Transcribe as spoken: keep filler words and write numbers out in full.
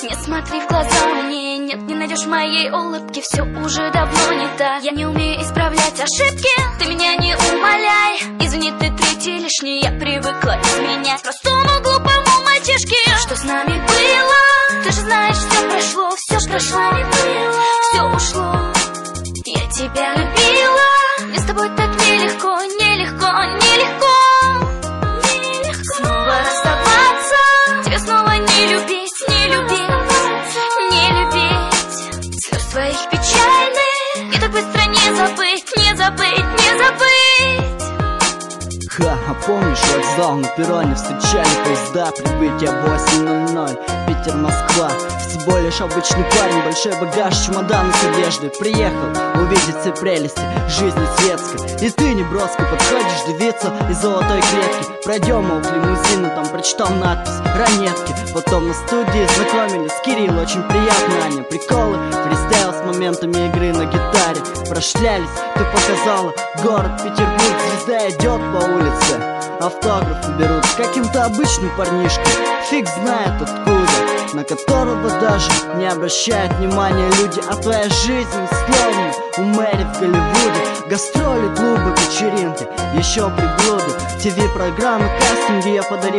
Не смотри в глаза мне, нет, не найдешь моей улыбки. Все уже давно не так, я не умею исправлять ошибки. Ты меня не умоляй, извини, ты третий лишний. Я привыкла изменять простому глупому мальчишке. Что с нами было? Ты же знаешь, все прошло, все прошло, все ушло. Я тебя любила, мне с тобой так нелегко, нелегко, нелегко. Снова расставаться, тебя снова не любить, не любить, не любить. Слез твоих печальных и так быстро не забыть, не забыть, не забыть. Ха, а помнишь вокзал на перроне? Встречали поезда, прибытие восемь ноль ноль. Питер, Москва. Всего лишь обычный парень, большой багаж, чемодан с одеждой. Приехал увидеть все прелести жизни светской. И ты неброско подходишь девицу из золотой клетки. Пройдем мол к лимузину, там прочитал надпись «Ранетки». Потом на студии знакомились, Кирилл, очень приятно, Аня. Приколы, фристайл с моментами игры на гитаре. Прошлялись, ты показала город Петербург. Звезда идет по улице, автографы берут с каким-то обычным парнишкой, фиг знает откуда, на которого даже не обращают внимания люди. А твоя жизнь словно у Мэри в Голливуде. Гастроли, клубы, вечеринки, еще приблуды, ТВ-программы, кастинги я подарил.